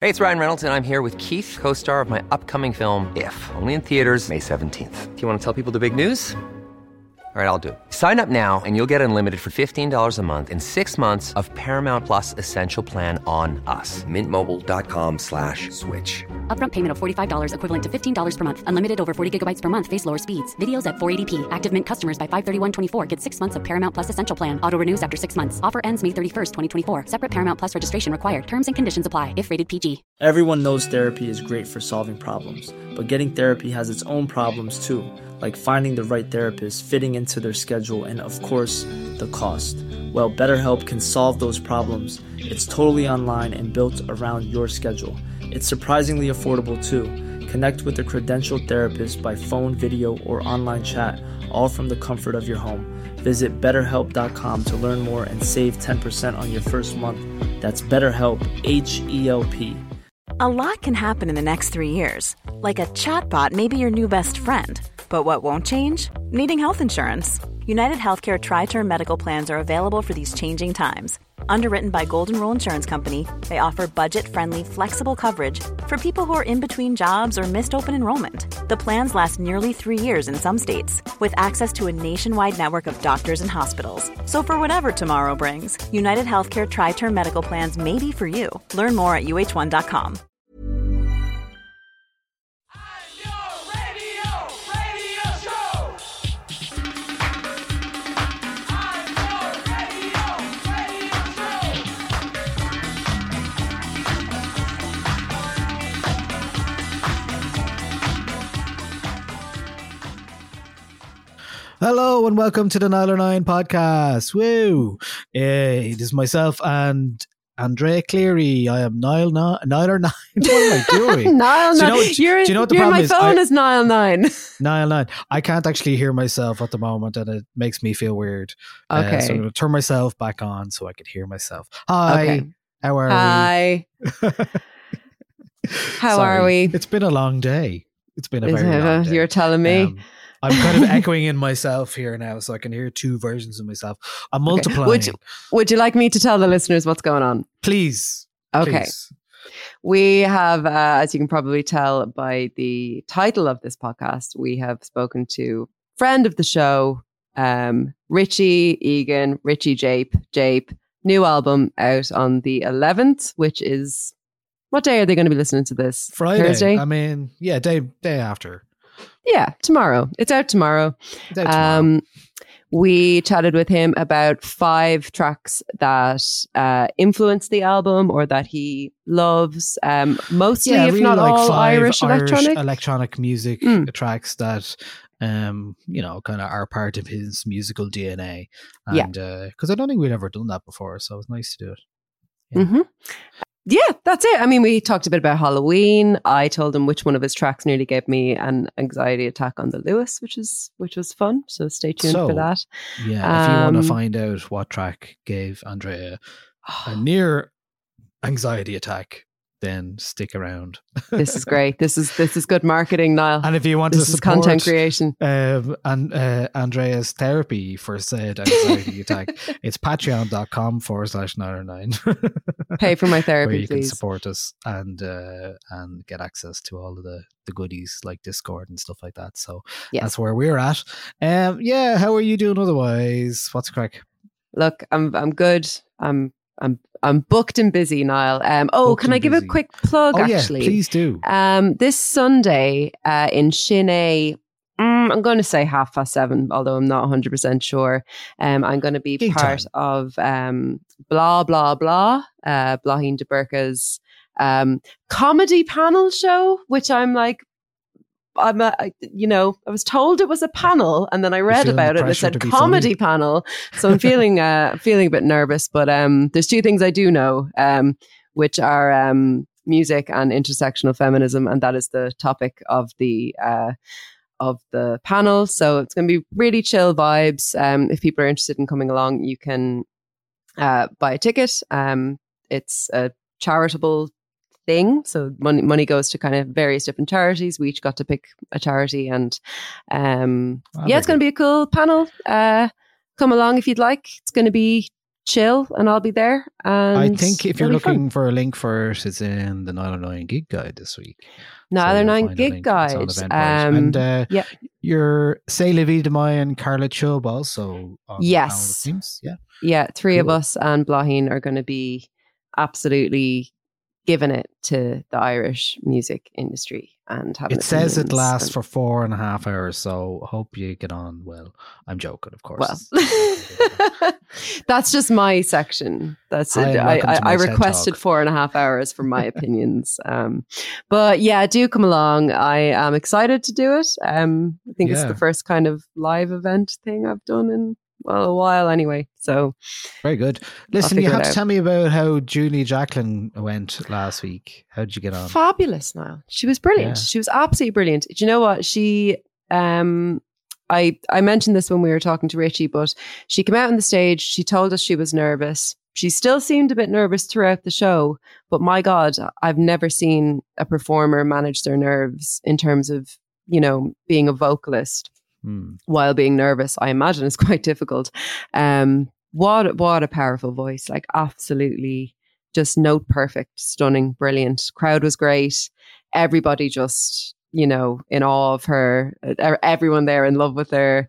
Hey, it's Ryan Reynolds, and I'm here with Keith, co-star of my upcoming film, If, only in theaters May 17th. Do you want to tell people the big news? All right, I'll do it. Sign up now and you'll get unlimited for $15 a month and 6 months of Paramount Plus Essential Plan on us. MintMobile.com/switch. Upfront payment of $45 equivalent to $15 per month. Unlimited over 40 gigabytes per month. Face lower speeds. Videos at 480p. Active Mint customers by 531.24 get 6 months of Paramount Plus Essential Plan. Auto renews after 6 months. Offer ends May 31st, 2024. Separate Paramount Plus registration required. Terms and conditions apply if rated PG. Everyone knows therapy is great for solving problems, but getting therapy has its own problems too, like finding the right therapist, fitting into their schedule, and of course, the cost. Well, BetterHelp can solve those problems. It's totally online and built around your schedule. It's surprisingly affordable too. Connect with a credentialed therapist by phone, video, or online chat, all from the comfort of your home. Visit BetterHelp.com to learn more and save 10% on your first month. That's BetterHelp, H-E-L-P. A lot can happen in the next 3 years. Like a chatbot may be your new best friend. But what won't change? Needing health insurance. United Healthcare Tri-Term Medical Plans are available for these changing times. Underwritten by Golden Rule Insurance Company, they offer budget-friendly, flexible coverage for people who are in between jobs or missed open enrollment. The plans last nearly 3 years in some states, with access to a nationwide network of doctors and hospitals. So for whatever tomorrow brings, United Healthcare Tri-Term Medical Plans may be for you. Learn more at uh1.com. Hello and welcome to the Niall 9 podcast. Woo! It is myself and Andrea Cleary. I am Niall 9. What am I doing? Niall 9. Do you know what the problem my is? phone is Niall 9. Niall 9. I can't actually hear myself at the moment and it makes me feel weird. Okay. So I'm going to turn myself back on so I could hear myself. Hi. Okay. How are Hi. we? How are we? It's been a long day. It's been a very long day. You're telling me. I'm kind of echoing in myself here now, so I can hear two versions of myself. I'm multiplying. Would you like me to tell the listeners what's going on? Please. Okay. Please. We have, as you can probably tell by the title of this podcast, we have spoken to friend of the show, Richie Egan, Richie Jape, new album out on the 11th, which is, what day are they going to be listening to this? Friday. Thursday? I mean, yeah, day after. Yeah, tomorrow. It's out tomorrow. We chatted with him about 5 tracks that influenced the album or that he loves, mostly, if really not like all, 5 Irish electronic music tracks that, kind of are part of his musical DNA. And because I don't think we'd ever done that before, so it was nice to do it. Yeah. Mm-hmm. Yeah, that's it. I mean, we talked a bit about Halloween. I told him which one of his tracks nearly gave me an anxiety attack on the Lewis, which was fun. So stay tuned for that. Yeah, if you want to find out what track gave Andrea a near anxiety attack, then stick around. This is great. This is good marketing, Niall. And if you want to support content creation Andrea's therapy for said anxiety attack, it's patreon.com/Niall9. Pay for my therapy, where you please. can support us and get access to all of the goodies like Discord and stuff like that. So that's where we're at. How are you doing otherwise? What's the crack? Look, I'm good. I'm booked and busy, Niall. Can I give a quick plug? Actually, yeah, please do. This Sunday in Shinay, I'm going to say 7:30, although I'm not 100% sure. I'm going to be part of Blah Blah Blah, Blahin de Burka's comedy panel show, which I'm like, I was told it was a panel, and then I read about it and it said comedy panel. So I'm feeling a bit nervous, but there's 2 things I do know, which are music and intersectional feminism, and that is the topic of the panel. So it's going to be really chill vibes. If people are interested in coming along, you can buy a ticket. It's a charitable thing, so money goes to kind of various different charities. We each got to pick a charity, and it's going to be a cool panel. Come along if you'd like. It's going to be chill, and I'll be there. And I think if you're looking for a link for it, it's in the 909 Gig Guide this week. 909 Gig Guide. And your C'est La Vie de Mai and Carla Chubb also on the panel, it seems. Yeah, three of us and Blahin are going to be absolutely giving it to the Irish music industry and having it says it lasts for 4.5 hours, so hope you get on well. I'm joking, of course. Well, that's just my section. That's it. I requested 4.5 hours for my opinions. But yeah, do come along. I am excited to do it. I think it's the first kind of live event thing I've done in a while anyway. So very good. Listen, you have to tell me about how Julie Jacqueline went last week. How did you get on? Fabulous, Niall. She was brilliant. She was absolutely brilliant. Do you know what? She I mentioned this when we were talking to Richie, but she came out on the stage, she told us she was nervous. She still seemed a bit nervous throughout the show, but my God, I've never seen a performer manage their nerves in terms of, being a vocalist. While being nervous, I imagine is quite difficult. What a powerful voice, like absolutely just note perfect, stunning, brilliant. Crowd was great. Everybody just, in awe of her. Everyone there in love with her.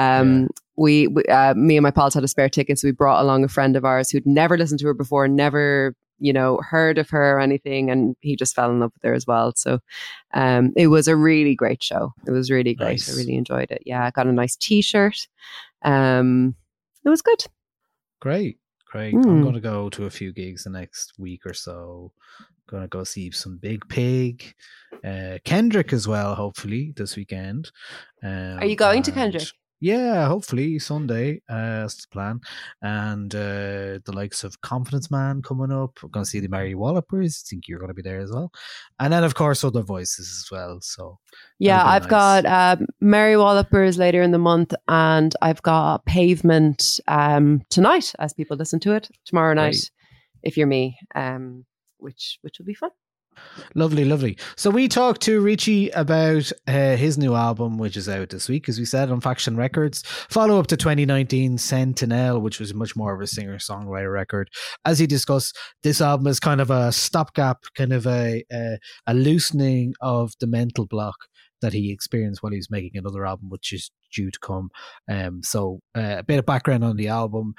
We me and my pals had a spare ticket, so we brought along a friend of ours who'd never listened to her before, never heard of her or anything, and he just fell in love with her as well. So it was a really great show. It was really great. Nice. I really enjoyed it. Yeah, I got a nice t-shirt. It was good. Great. I'm going to go to a few gigs the next week or so. Going to go see some Big Pig, Kendrick as well, hopefully this weekend. Are you going to Kendrick? Yeah, hopefully Sunday. That's the plan. And the likes of Confidence Man coming up. We're going to see the Mary Wallopers. I think you're going to be there as well. And then, of course, other voices as well. So yeah, I've got Mary Wallopers later in the month, and I've got Pavement tonight, as people listen to it, tomorrow night, if you're me, which will be fun. Lovely. So we talked to Richie about his new album, which is out this week, as we said, on Faction Records. Follow up to 2019 Sentinel, which was much more of a singer-songwriter record. As he discussed, this album is kind of a stopgap, kind of a loosening of the mental block that he experienced while he was making another album, which is due to come. So a bit of background on the album.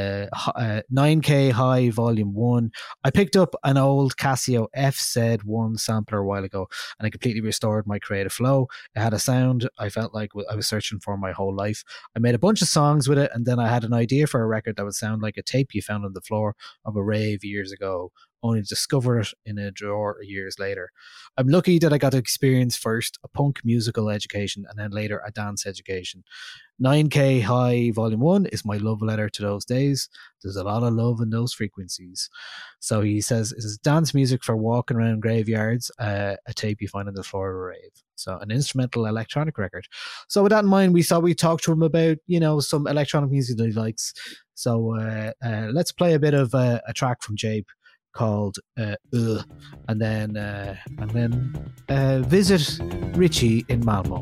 9K High Volume 1. I picked up an old Casio FZ1 sampler a while ago, and I completely restored my creative flow. It had a sound I felt like I was searching for my whole life. I made a bunch of songs with it, and then I had an idea for a record that would sound like a tape you found on the floor of a rave years ago, only to discover it in a drawer years later. I'm lucky that I got to experience first a punk musical education and then later a dance education. 9K High Volume 1 is my love letter to those days. There's a lot of love in those frequencies. So he says, it's dance music for walking around graveyards, a tape you find on the floor of a rave. So an instrumental electronic record. So with that in mind, we thought we'd talk to him about, some electronic music that he likes. So let's play a bit of a track from Jape called and then visit Richie in Malmo.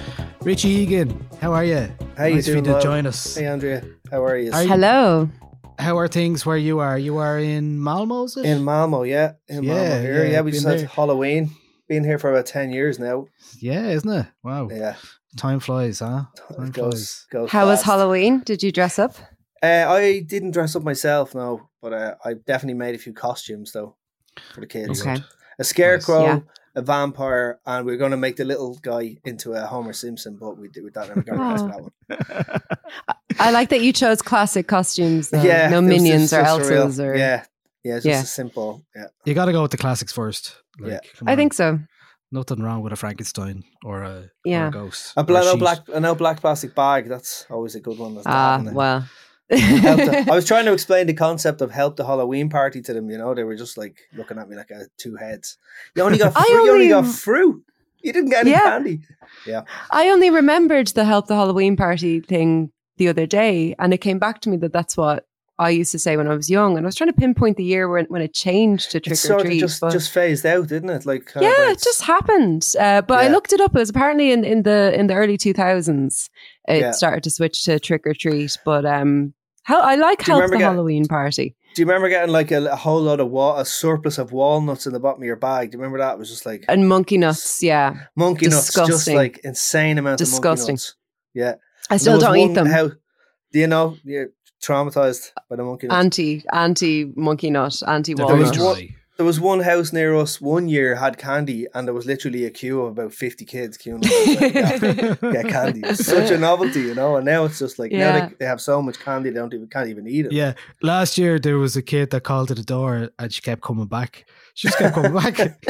Richie Egan, how are you? How you doing? Nice to join us. Hey Andrea, how are you? Hello. how are things where you are? You are in Malmo, is it? In Malmo, yeah. In Malmo here. Yeah, we just had Halloween. Been here for about 10 years now. Yeah, isn't it? Wow. Yeah. Time flies, huh? Time goes How was fast. Halloween? Did you dress up? I didn't dress up myself, no. But I definitely made a few costumes, though, for the kids. Okay. A scarecrow, Yeah. a vampire, and we are going to make the little guy into a Homer Simpson, but we never got around to that one. I like that you chose classic costumes. Though. Yeah. No it was minions or just surreal. Elsas or Yeah. Yeah, it's just a simple. Yeah. You got to go with the classics first. Yeah. I think so. Nothing wrong with a Frankenstein or a ghost. A black plastic bag. That's always a good one. Well. I was trying to explain the concept of help the Halloween party to them. You know, they were just like looking at me like two heads. You only got fruit. You only got fruit. You didn't get any candy. Yeah. I only remembered the help the Halloween party thing the other day, and it came back to me that that's what I used to say when I was young, and I was trying to pinpoint the year when it changed to trick or treat. Just phased out, didn't it? Like it just happened. But I looked it up. It was apparently in the early 2000s. It started to switch to trick or treat. But I like help the Halloween party. Do you remember getting like a whole lot of a surplus of walnuts in the bottom of your bag? Do you remember that? It was just like and monkey nuts. Yeah, monkey nuts, just like insane amount of monkey nuts. Yeah, I still don't eat them. Do you know? You're traumatized by the monkey nuts. Anti monkey nut, anti walnut. There was one house near us one year had candy, and there was literally a queue of about 50 kids queuing up to get candy. It's such a novelty, you know. And now it's just like now they have so much candy they can't even eat it. Yeah, last year there was a kid that called to the door and she kept coming back. She just kept coming back. Like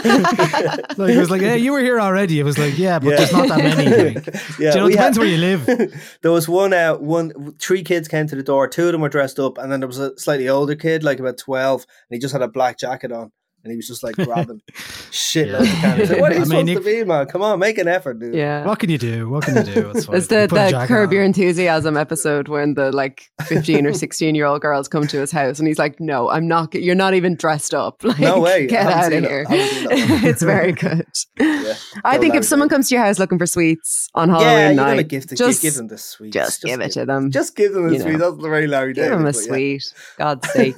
it was like, hey, you were here already. It was like, yeah, but there's not that many. Like. Yeah, Do you know, it depends where you live. There was three kids came to the door. Two of them were dressed up, and then there was a slightly older kid, like about 12, and he just had a black jacket on. And he was just like grabbing shit loads of candy. Like, what are you supposed to be, man? Come on, make an effort, dude. Yeah. What can you do? It's fine. It's the Curb Your Enthusiasm episode when the like 15 or 16-year-old girls come to his house and he's like, no, I'm not. You're not even dressed up. Like, no way. Get out of here. It's very good. Yeah, I think if someone comes to your house looking for sweets on Halloween night, give them the sweets. Just give it to them. Just give them the sweets. That's the very Larry David. Give them a sweet. God's sake.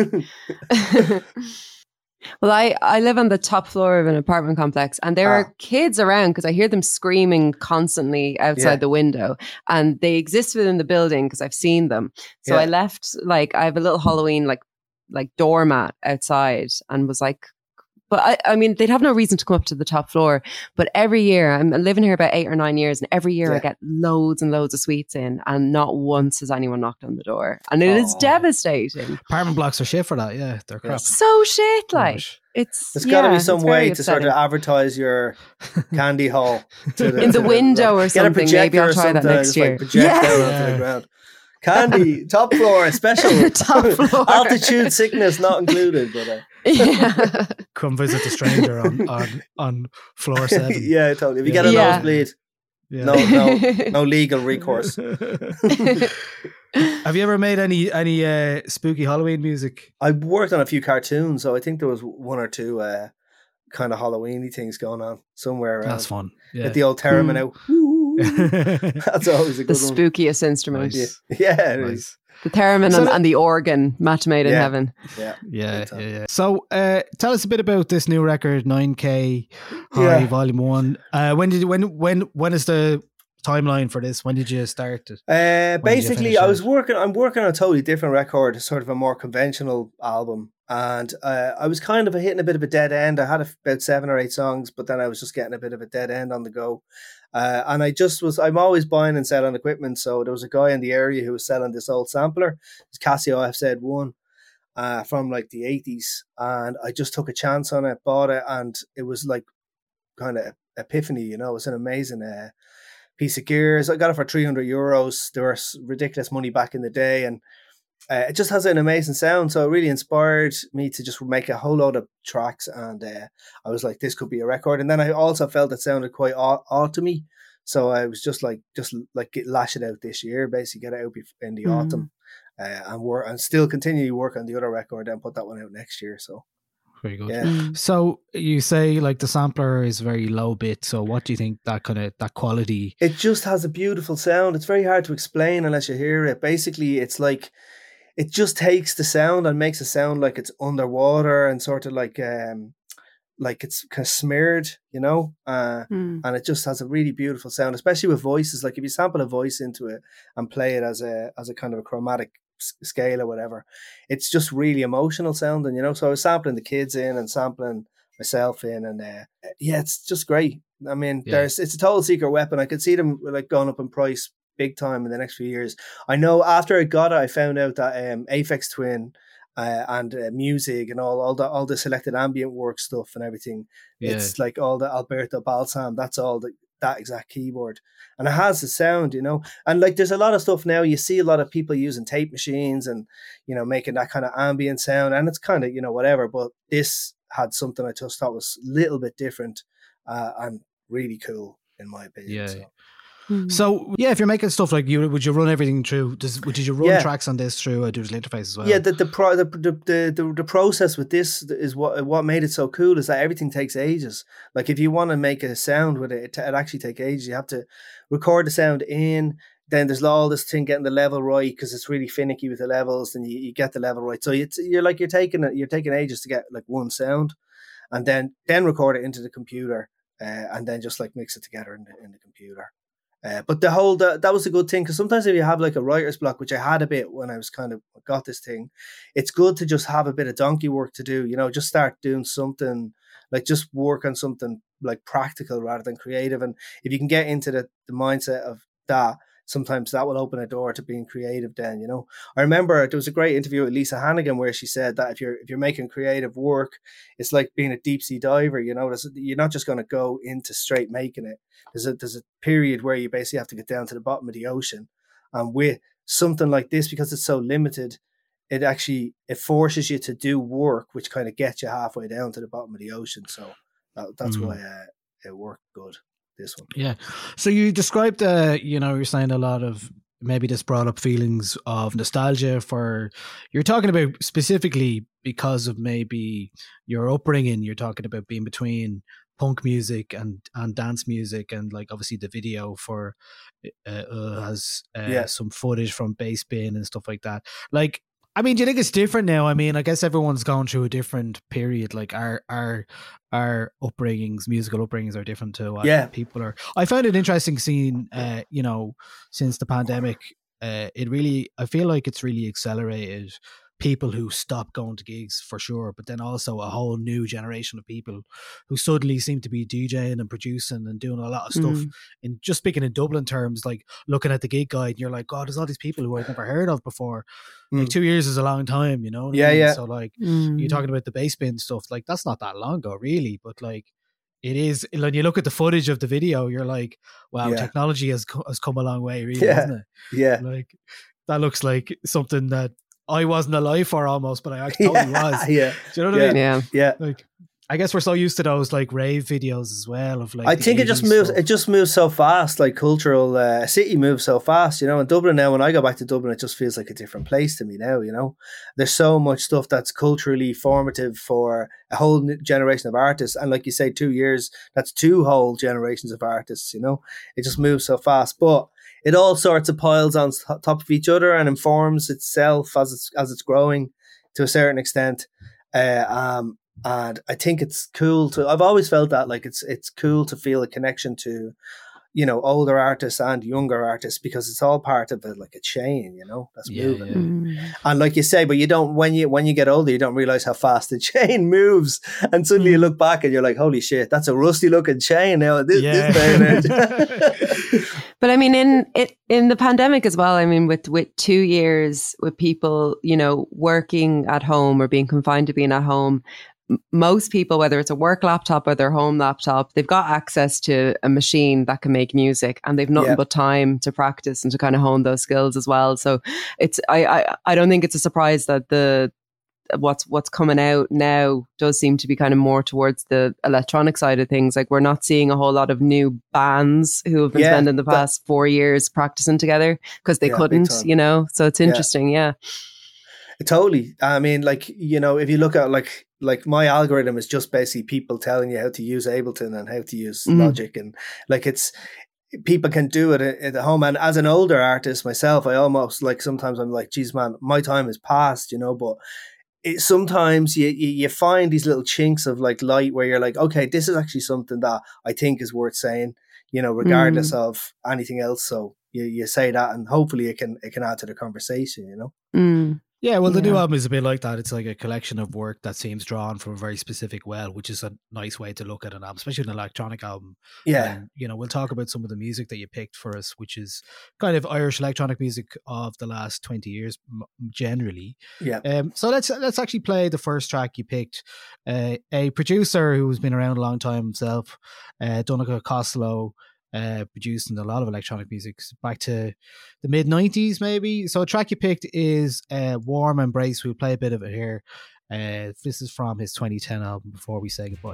Well, I live on the top floor of an apartment complex, and there are kids around because I hear them screaming constantly outside the window, and they exist within the building because I've seen them. So I left, like, I have a little Halloween like doormat outside, and was like, but I mean, they'd have no reason to come up to the top floor. But every year, I'm living here about 8 or 9 years, and every year I get loads and loads of sweets in, and not once has anyone knocked on the door. And it is devastating. Apartment blocks are shit for that, yeah. They're crap. So shit, like. There's got to be some way to sort of advertise your candy haul in the window or something. Maybe I'll try that next year. Like project out onto the ground. Candy, top floor, special. Top floor. Altitude sickness not included. But come visit the stranger on floor 7. Yeah, totally. If you get a nosebleed, no legal recourse. Have you ever made any spooky Halloween music? I worked on a few cartoons, so I think there was one or two kind of Halloween-y things going on somewhere around. That's fun. Yeah. At the old theremin out. That's always a good one. The spookiest instrument. Nice. Yeah, it is. The theremin and the organ, match made in heaven. Yeah. So tell us a bit about this new record, 9K High Volume 1. When is the timeline for this? When did you start it? Basically, I'm working on a totally different record, sort of a more conventional album. And I was kind of hitting a bit of a dead end. I had about 7 or 8 songs, but then I was just getting a bit of a dead end on the go. And I'm always buying and selling equipment. So there was a guy in the area who was selling this old sampler. It's Casio FZ1 from like the 80s. And I just took a chance on it, bought it. And it was like kind of epiphany, you know, it was an amazing piece of gears. I got it for €300. There was ridiculous money back in the day. And it just has an amazing sound. So it really inspired me to just make a whole load of tracks. And I was like, this could be a record. And then I also felt it sounded quite odd to me. So I was just lash it out this year, basically get it out in the autumn and still continue to work on the other record and put that one out next year. So very good. Yeah. So you say like the sampler is very low bit. So what do you think that quality? It just has a beautiful sound. It's very hard to explain unless you hear it. Basically, it's it just takes the sound and makes it sound like it's underwater and sort of like it's kind of smeared, and it just has a really beautiful sound, especially with voices. Like if you sample a voice into it and play it as a kind of a chromatic scale or whatever, it's just really emotional sounding, So I was sampling the kids in and sampling myself in, and it's just great. I mean, it's a total secret weapon. I could see them like going up in price big time in the next few years. I know after I got it, I found out that Aphex Twin and music and all the selected ambient work stuff and everything. Yeah. It's like all the Alberto Balsam. That's all that exact keyboard, and it has the sound, And like, there's a lot of stuff now. You see a lot of people using tape machines and making that kind of ambient sound, and it's kind of whatever. But this had something I just thought was a little bit different and really cool in my opinion. Yeah. So if you're making stuff like would you run everything through? Did you run tracks on this through a digital interface as well? Yeah, the process with this is what made it so cool is that everything takes ages. Like if you want to make a sound with it, it actually takes ages. You have to record the sound in. Then there's all this thing getting the level right because it's really finicky with the levels, and you get the level right. So you're taking ages to get like one sound, and then record it into the computer, and then just like mix it together in the computer. But that was a good thing, because sometimes if you have like a writer's block, which I had a bit when I was kind of got this thing, it's good to just have a bit of donkey work to do, just start doing something, like just work on something like practical rather than creative. And if you can get into the mindset of that, sometimes that will open a door to being creative then, I remember there was a great interview with Lisa Hannigan where she said that if you're making creative work, it's like being a deep sea diver, you're not just going to go into straight making it. There's a period where you basically have to get down to the bottom of the ocean. And with something like this, because it's so limited, it forces you to do work which kind of gets you halfway down to the bottom of the ocean. So that's why it worked good, this one. Yeah. So you described, you're saying a lot of, maybe this brought up feelings of nostalgia you're talking about specifically because of maybe your upbringing. You're talking about being between punk music and dance music, and like obviously the video for has some footage from Bass Bin and stuff like that. Like, I mean, do you think it's different now? I mean, I guess everyone's gone through a different period. Like our upbringings, musical upbringings are different to what people are. I found it interesting seeing, since the pandemic, I feel like it's really accelerated people who stopped going to gigs for sure, but then also a whole new generation of people who suddenly seem to be DJing and producing and doing a lot of stuff. And just speaking in Dublin terms, like looking at the gig guide, and you're like, God, there's all these people who I've never heard of before. Like 2 years is a long time, I mean? Yeah. So like you're talking about the Bass Bin stuff, like that's not that long ago really, but like it is. When you look at the footage of the video, you're like, wow, technology has come a long way, really, hasn't it? Yeah. Like that looks like something that I wasn't alive for almost, but I actually totally was. Yeah. Do you know what I mean? Yeah. Like, I guess we're so used to those like rave videos as well of like. I think it just moves so fast. Like cultural city moves so fast, In Dublin now, when I go back to Dublin, it just feels like a different place to me now. There's so much stuff that's culturally formative for a whole generation of artists, and like you say, 2 years, that's 2 whole generations of artists. It just moves so fast, but it all sorts of piles on top of each other and informs itself as it's growing to a certain extent. And I think it's cool I've always felt that like it's cool to feel a connection to, older artists and younger artists, because it's all part of like a chain, that's moving. And like you say, but you don't, when you get older, you don't realize how fast the chain moves, and suddenly you look back and you're like, holy shit, that's a rusty looking chain now at this day and age. But I mean, in the pandemic as well, I mean, with 2 years with people, working at home or being confined to being at home, most people, whether it's a work laptop or their home laptop, they've got access to a machine that can make music, and they've nothing but time to practice and to kind of hone those skills as well. So I don't think it's a surprise that what's coming out now does seem to be kind of more towards the electronic side of things. Like, we're not seeing a whole lot of new bands who have been spending the past 4 years practicing together because they couldn't, so it's interesting. Yeah. Totally. I mean, like, if you look at like my algorithm is just basically people telling you how to use Ableton and how to use Logic, and like it's people can do it at home. And as an older artist myself, I almost like, sometimes I'm like, geez, man, my time is past, but sometimes you find these little chinks of like light where you're like, okay, this is actually something that I think is worth saying, regardless of anything else. So you say that, and hopefully it can add to the conversation, Yeah, well, the new album is a bit like that. It's like a collection of work that seems drawn from a very specific well, which is a nice way to look at an album, especially an electronic album. Yeah. And, we'll talk about some of the music that you picked for us, which is kind of Irish electronic music of the last 20 years, generally. Yeah. So let's actually play the first track you picked. A producer who's been around a long time himself, Donncha Costello, produced in a lot of electronic music back to the mid-90s maybe. So a track you picked is Warm Embrace. We'll play a bit of it here. This is from his 2010 album, Before We Say Goodbye.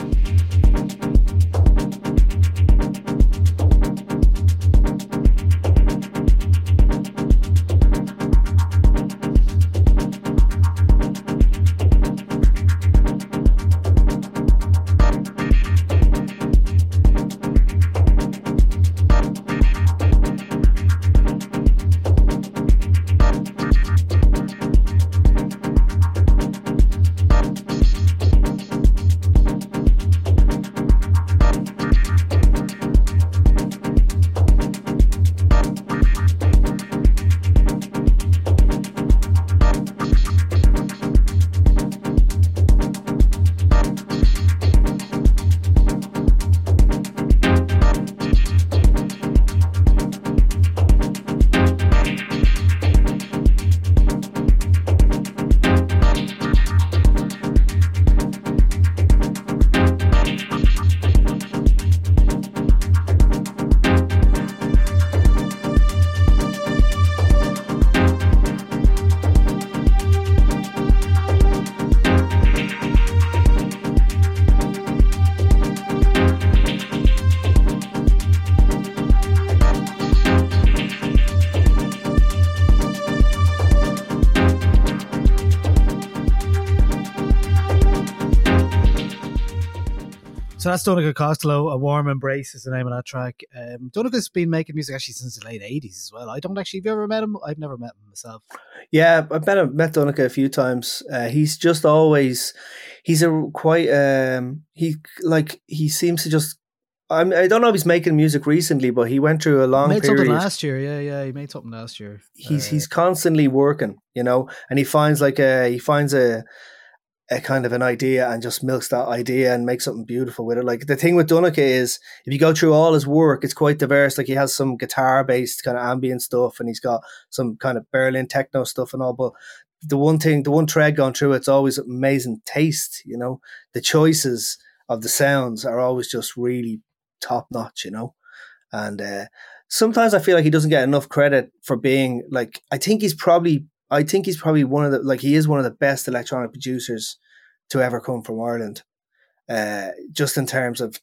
So that's Donncha Costello. A Warm Embrace is the name of that track. Donncha's been making music actually since the late 80s as well. I don't actually, have you ever met him? I've never met him myself. Yeah, I've met Donncha a few times. He's just always, he's a quite, he seems to just, I don't know if he's making music recently, but he went through a long period. He made something last year. Yeah, he made something last year. He's constantly working, and he finds a kind of an idea and just milks that idea and makes something beautiful with it. Like the thing with Donncha is, if you go through all his work, it's quite diverse. Like he has some guitar based kind of ambient stuff, and he's got some kind of Berlin techno stuff and all. But the one thread going through it's always amazing taste. The choices of the sounds are always just really top notch. And sometimes I feel like he doesn't get enough credit for being like. I think he's probably one of the he is one of the best electronic producers to ever come from Ireland, just in terms of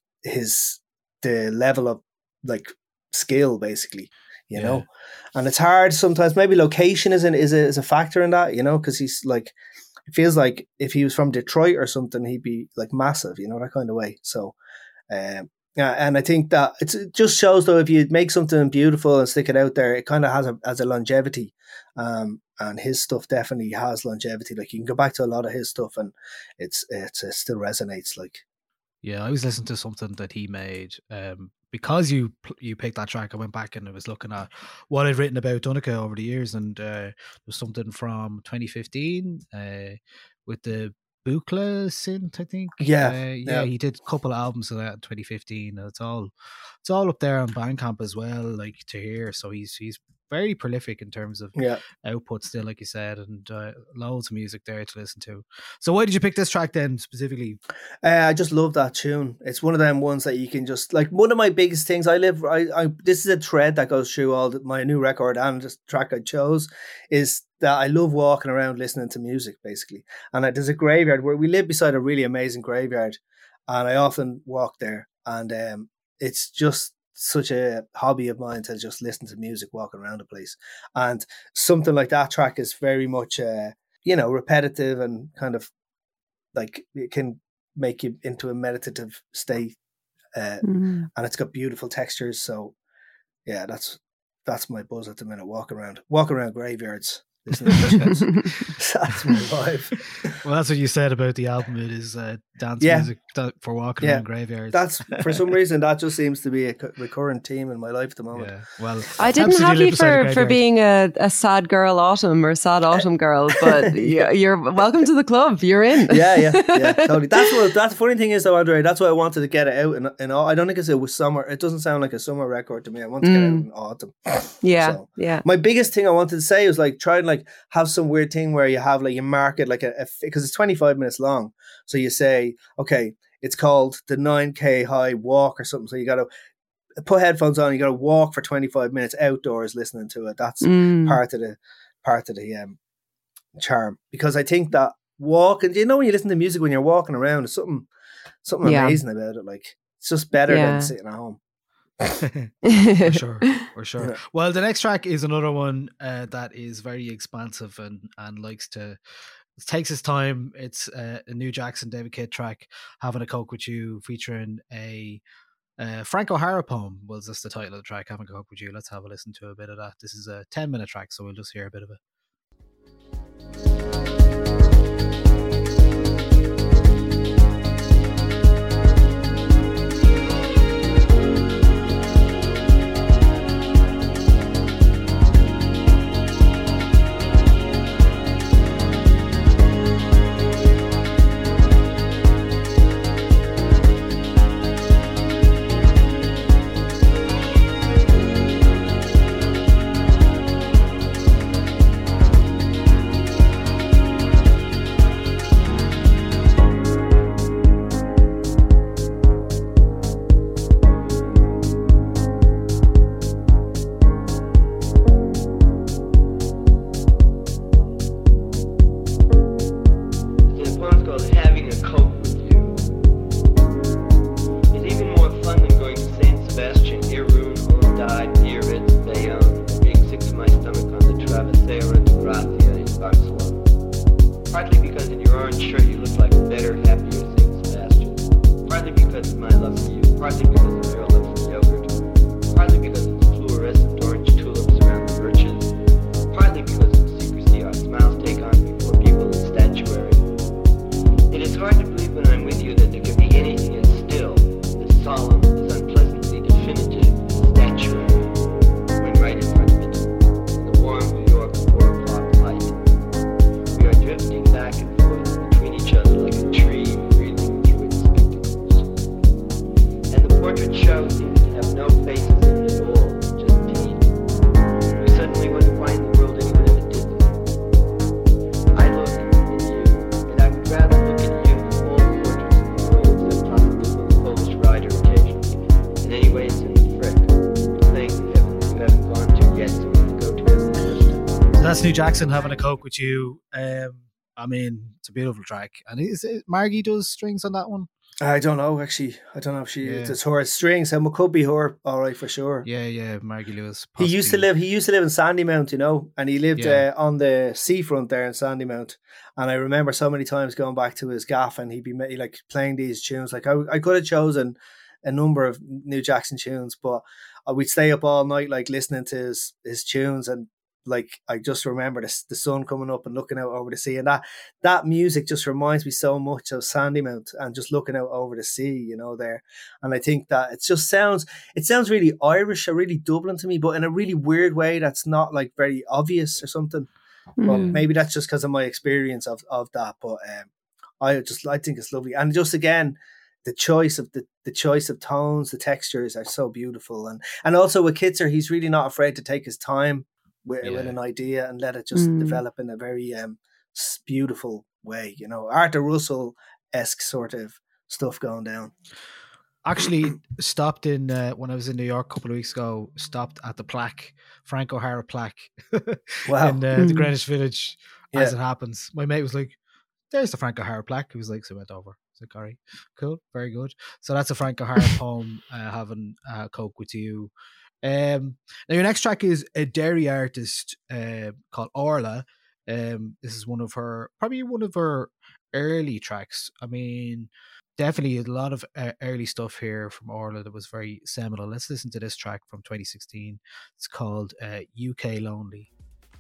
the level of like skill, basically, you know. And it's hard sometimes. Maybe location is a factor in that, because he's like, it feels like if he was from Detroit or something, he'd be like massive, that kind of way. So, yeah, and I think that it just shows though, if you make something beautiful and stick it out there, it kind of has a longevity. And his stuff definitely has longevity. Like you can go back to a lot of his stuff, and it still resonates. Like, yeah, I was listening to something that he made. Because you picked that track, I went back and I was looking at what I'd written about Donncha over the years, and there was something from 2015 with the Buchla synth, I think. Yeah, he did a couple of albums of that in 2015. And it's all up there on Bandcamp as well, like to hear. So he's very prolific in terms of output still, like you said, and loads of music there to listen to. So why did you pick this track then specifically? I just love that tune. It's one of them ones that you can just, like, one of my biggest things this is a thread that goes through my new record and this track I chose, is that I love walking around listening to music, basically. And there's a graveyard where we live beside a really amazing graveyard, and I often walk there, and it's just such a hobby of mine to just listen to music walking around the place. And something like that track is very much repetitive and kind of like it can make you into a meditative state, and it's got beautiful textures. So yeah, that's my buzz at the minute. Walking around graveyards. That's my vibe. Well, that's what you said about the album. It is dance music for walking around graveyards. That's for some reason that just seems to be a recurrent theme in my life at the moment. Yeah. Well, I didn't have you for being a sad girl autumn or sad autumn girl, but you're welcome to the club. You're in. Yeah, totally. That's the funny thing is though, Andre. That's why I wanted to get it out, and I don't think it was summer. It doesn't sound like a summer record to me. I want to get it out in autumn. Yeah, so, my biggest thing I wanted to say was like try and like have some weird thing where you have like you mark it like a because it's 25 minutes long. So you say, okay, it's called the 9K high walk or something. So you got to put headphones on. You got to walk for 25 minutes outdoors listening to it. That's part of the charm. Because I think that walking, you know, when you listen to music when you're walking around, there's something amazing about it. Like it's just better than sitting at home. For sure. Yeah. Well, the next track is another one that is very expansive and takes its time. It's a new Jackson David Kidd track, Having a Coke with You, featuring a Frank O'Hara poem. Was this the title of the track, Having a Coke with You? Let's have a listen to a bit of that. This is a 10-minute track, so we'll just hear a bit of it. Jackson, Having a Coke with You. I mean, it's a beautiful track. And is it Margie does strings on that one? I don't know, actually. I don't know if it's her strings. It could be her, all right, for sure. Yeah, Margie Lewis. Possibly. He used to live in Sandymount, you know, and he lived on the seafront there in Sandymount. And I remember so many times going back to his gaff, and he'd be like playing these tunes. Like I could have chosen a number of New Jackson tunes, but we'd stay up all night, like listening to his tunes, and like I just remember the sun coming up and looking out over the sea, and that music just reminds me so much of Sandymount and just looking out over the sea, you know, there. And I think that it sounds really Irish or really Dublin to me, but in a really weird way that's not like very obvious or something. But maybe that's just because of my experience of that. But I think it's lovely, and just again the choice of tones, the textures are so beautiful, and also with Kitzer, he's really not afraid to take his time with an idea and let it just develop in a very beautiful way, you know, Arthur Russell-esque sort of stuff going down. Actually stopped in when I was in New York a couple of weeks ago, stopped at the plaque, Frank O'Hara plaque. Wow. In the Greenwich Village, as it happens. My mate was like, there's the Frank O'Hara plaque. He was like, so I went over. I was like, all right, cool, very good. So that's a Frank O'Hara poem, Having a Coke with You. Now your next track is a Derry artist called Orla. This is one of her early tracks. I mean, definitely a lot of early stuff here from Orla that was very seminal. Let's listen to this track from 2016. It's called UK Lonely.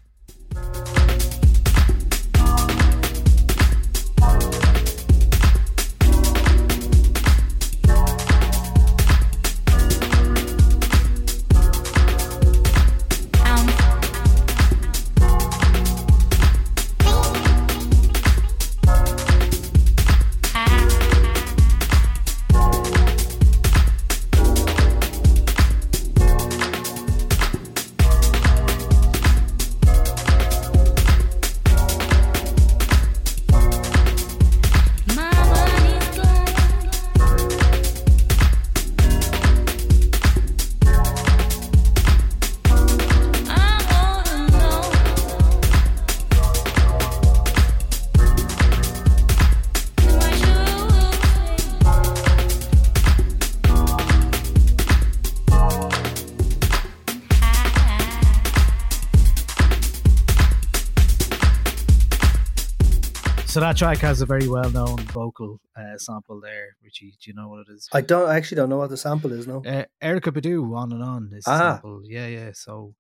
So that track has a very well-known vocal sample there. Richie, do you know what it is? I actually don't know what the sample is. No. Erykah Badu, On and On is the sample. Yeah. So,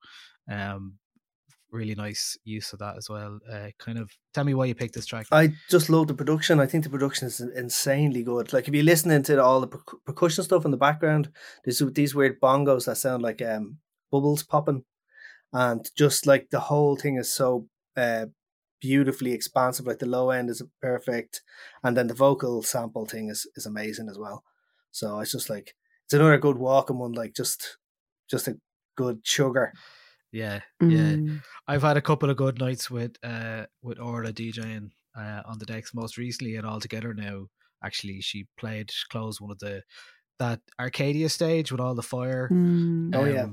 really nice use of that as well. Kind of tell me why you picked this track. I just love the production. I think the production is insanely good. Like if you're listening to all the percussion stuff in the background, there's these weird bongos that sound like bubbles popping, and just like the whole thing is so beautifully expansive. Like the low end is perfect, and then the vocal sample thing is amazing as well. So it's just like it's another good walking one. Like just a good sugar. Yeah. I've had a couple of good nights with Orla DJing on the decks most recently, and all together now. Actually, she closed one of that Arcadia stage with all the fire. And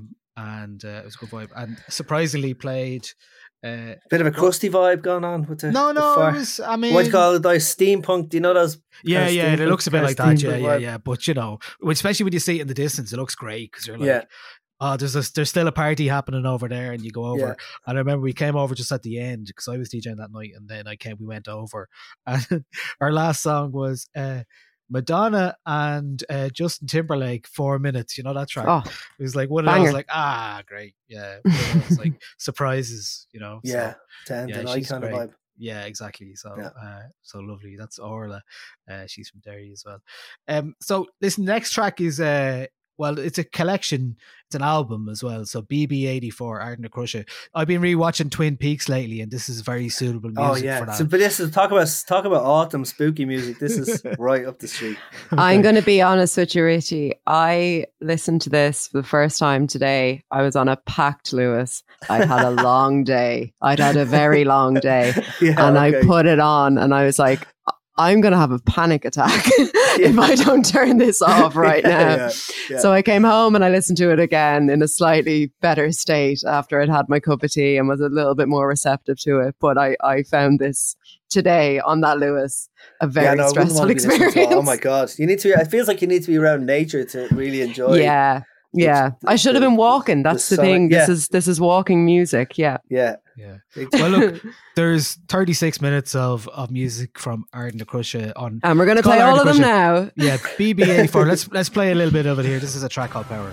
it was a good vibe. And surprisingly played. Bit of a crusty vibe going on with the no. The it was. I mean, what do you call it? Those steampunk. Do you know those? Yeah. It looks a bit like that. Yeah. But you know, especially when you see it in the distance, it looks great because you're like, oh, there's still a party happening over there, and you go over. Yeah. And I remember we came over just at the end because I was DJing that night, and then we went over, and our last song was Madonna and Justin Timberlake, 4 minutes. You know that track? Oh, it was like one of those, like, great, yeah. It was like surprises, you know. Yeah, so, an icon of vibe. Yeah, exactly. So, so lovely. That's Orla. She's from Derry as well. So this next track is it's a collection. It's an album as well. So BB84, Ardent of Crusher. I've been rewatching Twin Peaks lately, and this is very suitable music for that. So, but this is talk about autumn spooky music. This is right up the street. Okay. I'm going to be honest with you, Richie. I listened to this for the first time today. I was on a packed Lewis. I'd had a long day. I'd had a very long day, I put it on, and I was like, I'm going to have a panic attack if I don't turn this off right now. Yeah. So I came home and I listened to it again in a slightly better state after I'd had my cup of tea and was a little bit more receptive to it. But I found this today on that Lewis a very stressful experience. Oh my God. It feels like you need to be around nature to really enjoy it. Yeah. I should have been walking. That's the thing. This is walking music. Yeah. Well, look, there's 36 minutes of music from Ardent of Crusher on, and we're going to play all of them now. Yeah, BB84. Let's play a little bit of it here. This is a track called Power.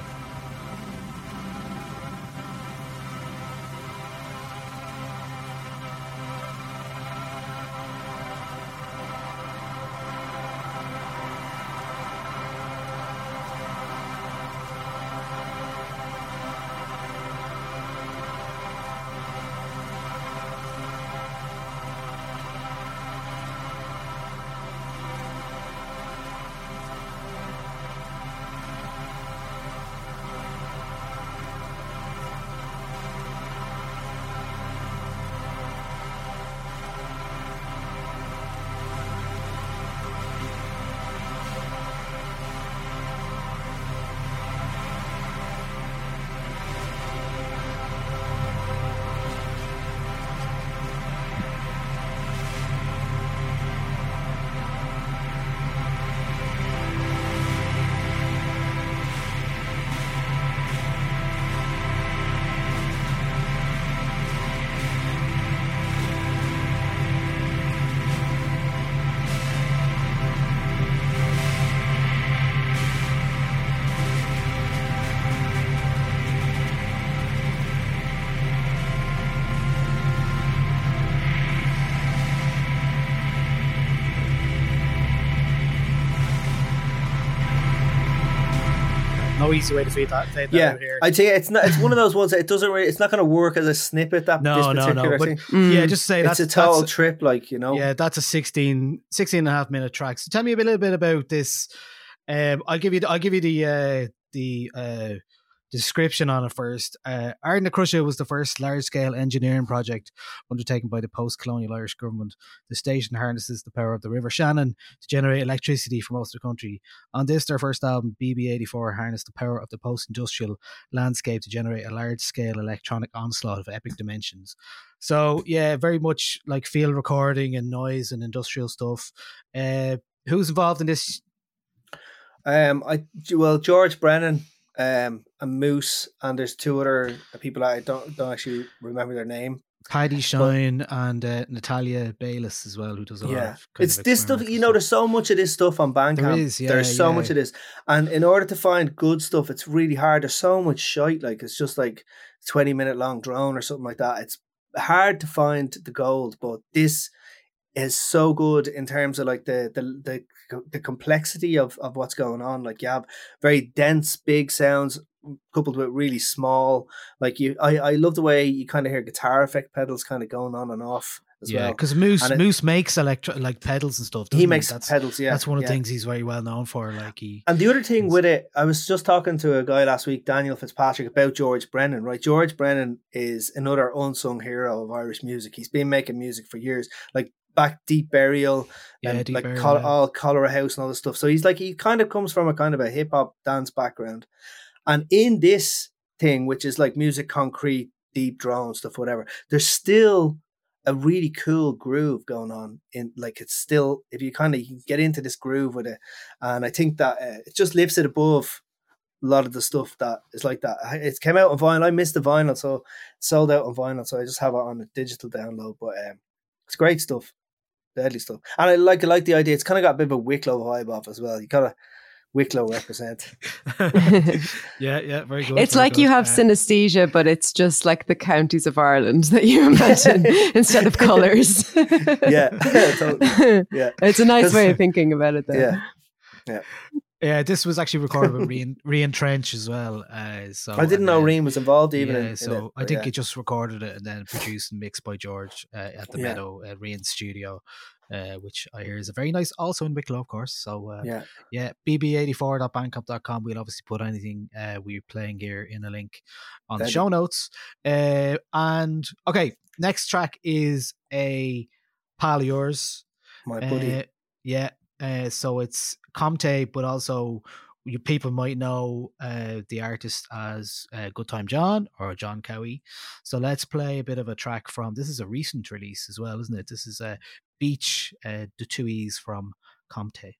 easy way to fade that out here. I'd say it's one of those ones that it's not going to work as a snippet. This particular thing. Yeah, just say it's a total trip, like, you know. Yeah, that's a 16 and a half minute track. So tell me a little bit about this. I'll give you the description on it first. Ard na Crusha was the first large-scale engineering project undertaken by the post-colonial Irish government. The station harnesses the power of the River Shannon to generate electricity for most of the country. On this, their first album, BB-84, harnessed the power of the post-industrial landscape to generate a large-scale electronic onslaught of epic dimensions. So, yeah, very much like field recording and noise and industrial stuff. Who's involved in this? George Brennan, and Moose, and there's two other people I don't actually remember their name. Paddy Shine and Natalia Bayliss as well, who does a lot of it's this stuff, you know. There's so much of this stuff on Bandcamp. There's so much of this, and in order to find good stuff, it's really hard. There's so much shite, like it's just like 20-minute long drone or something like that. It's hard to find the gold, but this is so good in terms of like the complexity of what's going on. Like you have very dense, big sounds coupled with really small. Like I love the way you kind of hear guitar effect pedals kind of going on and off as well. Yeah, because Moose makes like pedals and stuff. He makes pedals. Yeah, that's one of the things he's very well known for. And the other thing with it, I was just talking to a guy last week, Daniel Fitzpatrick, about George Brennan. Right, George Brennan is another unsung hero of Irish music. He's been making music for years, like back Deep Burial and Deep Burial, all Cholera House and all this stuff. So he kind of comes from a kind of a hip hop dance background, and in this thing, which is like music, concrete, deep drone stuff, whatever, there's still a really cool groove going on. In like, it's still, if you can get into this groove with it, and I think that it just lifts it above a lot of the stuff that is like that. It came out on vinyl. I missed the vinyl, so it's sold out on vinyl, so I just have it on a digital download. But it's great stuff. Deadly stuff. And I like the idea. It's kind of got a bit of a Wicklow vibe off as well. You got to Wicklow represent. yeah, very good. It's like you have synesthesia, but it's just like the counties of Ireland that you imagine instead of colours. Totally. Yeah. It's a nice way of thinking about it, though. Yeah, this was actually recorded with Rian Trench as well. So I didn't know Rian was involved even. I think he just recorded it and then produced and mixed by George at the Meadow Rian studio, which I hear is a very nice, also in Wicklow, of course. So bb84.bandcamp.com. We'll obviously put anything we're playing here in a link on the show notes. And okay, next track is a pal of yours, my buddy. So it's Comte, but also people might know the artist as Good Time John or John Cowie. So let's play a bit of a track from, this is a recent release as well, isn't it? This is Beach, the two E's from Comte.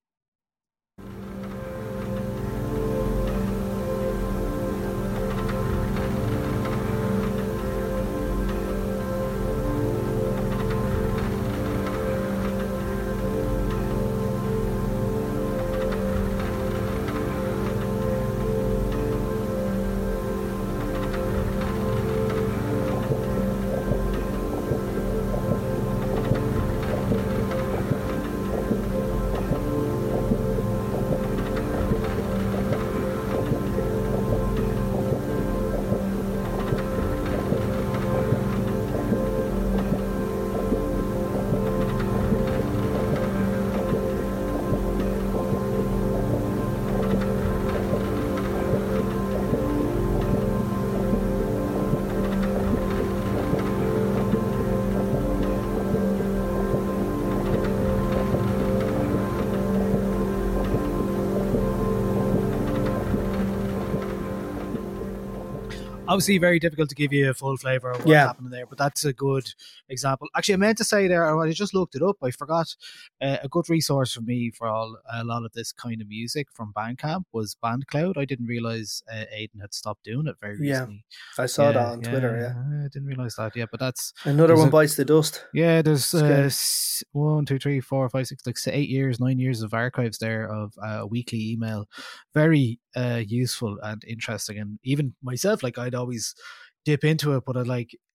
Obviously very difficult to give you a full flavour of what's happening there, but that's a good example. Actually, I meant to say there, I just looked it up, I forgot, a good resource for me for a lot of this kind of music from Bandcamp was BandCloud. I didn't realise Aidan had stopped doing it very recently. I saw that on Twitter, I didn't realise that, but that's... Another one bites the dust. Yeah, there's 1, 2, 3, 4, 5, 6, like 9 years of archives there of weekly email. Very useful and interesting, and even myself, like I'd always dip into it, but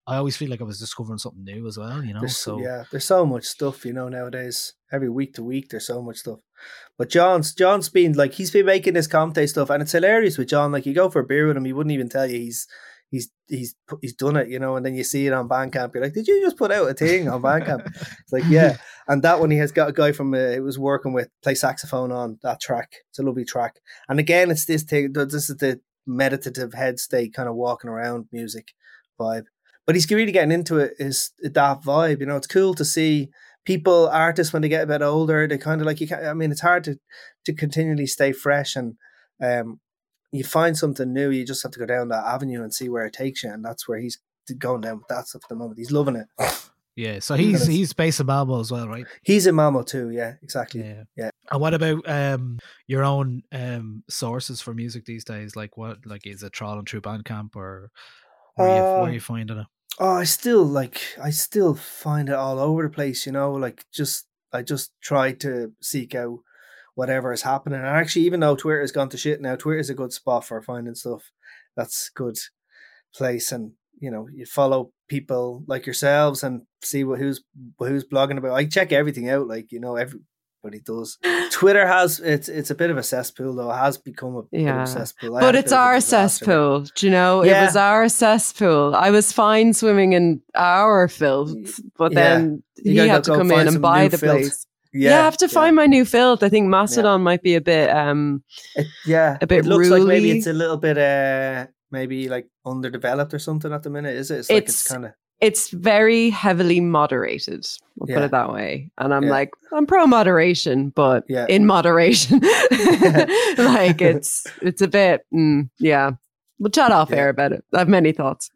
I always feel like I was discovering something new as well, you know. There's so much stuff, you know, nowadays. Every week to week, there's so much stuff. But John's been like, he's been making this Comte stuff, and it's hilarious with John. Like, you go for a beer with him, he wouldn't even tell you he's done it, you know. And then you see it on Bandcamp, you're like, did you just put out a thing on Bandcamp? It's like, yeah. And that one, he has got a guy from it was working with, play saxophone on that track. It's a lovely track. And again, it's this thing. This is the meditative head state kind of walking around music vibe. But he's really getting into it, is that vibe. You know, it's cool to see artists, when they get a bit older, they kind of like, it's hard to continually stay fresh, and you find something new, you just have to go down that avenue and see where it takes you. And that's where he's going down with that stuff at the moment. He's loving it. Yeah, so he's based in Malmo as well, right? He's in Malmo too, yeah, exactly. Yeah. And what about your own sources for music these days? Like, what, like, is it trawling through Bandcamp, or where are you finding it? Oh, I still find it all over the place, you know. Like, I just try to seek out whatever is happening. And actually, even though Twitter has gone to shit now, Twitter is a good spot for finding stuff. That's a good place. And, you know, you follow people like yourselves and see who's blogging about. I check everything out, like, you know, everybody does. Twitter it's a bit of a cesspool, though. It has become a bit of a cesspool. But it's our cesspool, do you know? Yeah. It was our cesspool. I was fine swimming in our filth, but then he had to come in and buy the place. Yeah, I have to find my new filth. I think Mastodon might be a bit a bit it looks ruly. Like maybe it's a little bit maybe like underdeveloped or something at the minute, is it? It's very heavily moderated. We'll put it that way. And I'm like, I'm pro moderation, but in moderation. Like, it's a bit, We'll chat off air about it. I have many thoughts.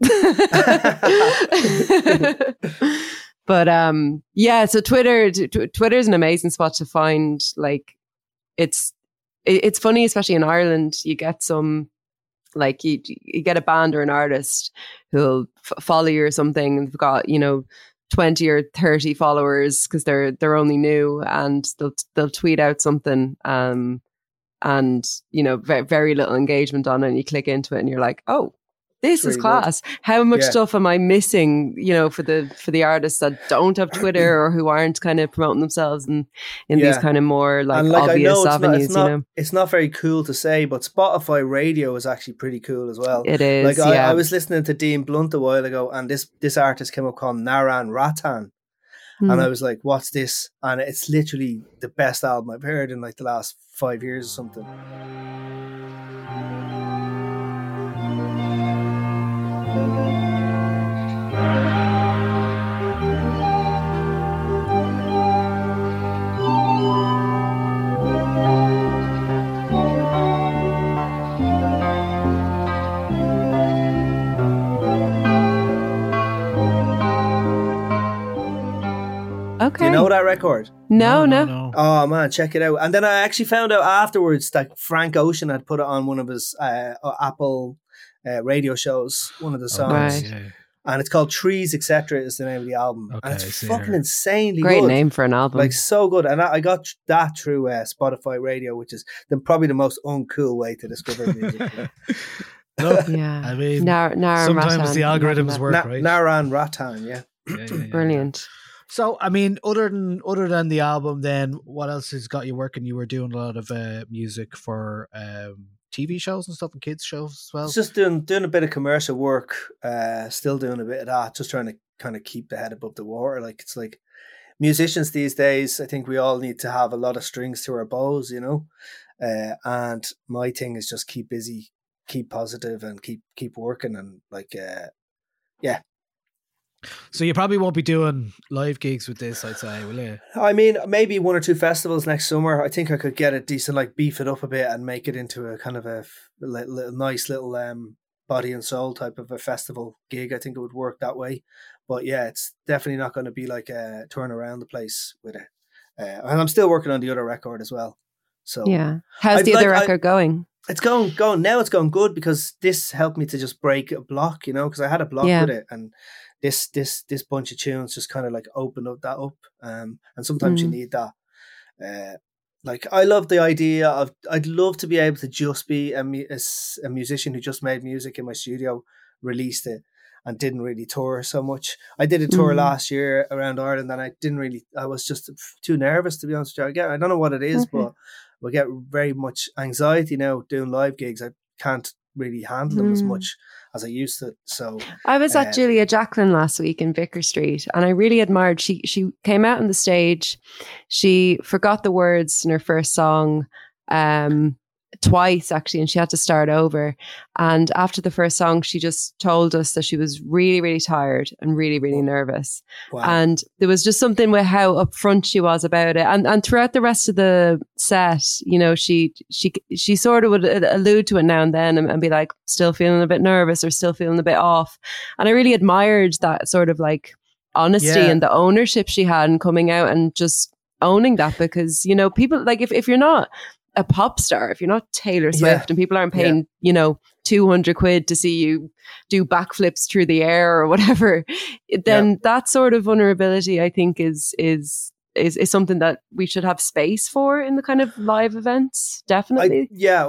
But so Twitter's an amazing spot to find. Like, it's funny, especially in Ireland, you get some, like, you get a band or an artist who'll follow you or something, and they've got, you know, 20 or 30 followers because they're only new, and they'll tweet out something and, you know, very, very little engagement on it, and you click into it and you're like, oh, this is class. Good. How much stuff am I missing, you know, for the artists that don't have Twitter or who aren't kind of promoting themselves in these kind of more like obvious avenues, you know? It's not very cool to say, but Spotify radio is actually pretty cool as well. It is, like, I was listening to Dean Blunt a while ago, and this artist came up called Naran Ratan. And I was like, what's this? And it's literally the best album I've heard in like the last 5 years or something. Okay. Do you know that record? No. Oh man, check it out. And then I actually found out afterwards that Frank Ocean had put it on one of his Apple radio shows, one of the songs. Right. Yeah. And it's called Trees, Etc. is the name of the album. Okay, and it's fucking insanely great good. name for an album. Like, so good. And I got that through Spotify radio, which is probably the most uncool way to discover music. Look, yeah. I mean, Naran sometimes Ratan. the algorithms work, right? Naran Ratan, yeah. Brilliant. So, I mean, other than the album, then what else has got you working? You were doing a lot of music for TV shows and stuff, and kids shows as well. It's just doing a bit of commercial work. Still doing a bit of that. Just trying to kind of keep the head above the water. Like, it's like musicians these days, I think we all need to have a lot of strings to our bows, you know. And my thing is just keep busy, keep positive, and keep working, and like yeah. So you probably won't be doing live gigs with this, I'd say, will you? I mean, maybe 1 or 2 festivals next summer. I think I could get it decent, like beef it up a bit and make it into a kind of a nice little body and soul type of a festival gig. I think it would work that way. But yeah, it's definitely not going to be like a turn around the place with it. And I'm still working on the other record as well. So yeah, how's the other record going? It's going now. It's going good because this helped me to just break a block, you know, because I had a block with it, and this bunch of tunes just kind of like opened up that up. And sometimes you need that. Like, I love the idea of, I'd love to be able to just be a musician who just made music in my studio, released it, and didn't really tour so much. I did a tour last year around Ireland, and I was just too nervous, to be honest with you. I don't know what it is, but I get very much anxiety now doing live gigs. I can't really handle them as much as I used to. So I was at Julia Jacklin last week in Vicar Street, and I really admired, she came out on the stage, she forgot the words in her first song, twice actually, and she had to start over. And after the first song, she just told us that she was really, really tired and really, really nervous. Wow. And there was just something with how upfront she was about it. And throughout the rest of the set, you know, she sort of would allude to it now and then and be like, still feeling a bit nervous or still feeling a bit off. And I really admired that sort of like honesty and the ownership she had in coming out and just owning that, because, you know, people like if you're not a pop star, if you're not Taylor Swift and people aren't paying, you know, 200 quid to see you do backflips through the air or whatever, then that sort of vulnerability, I think, is something that we should have space for in the kind of live events. Definitely.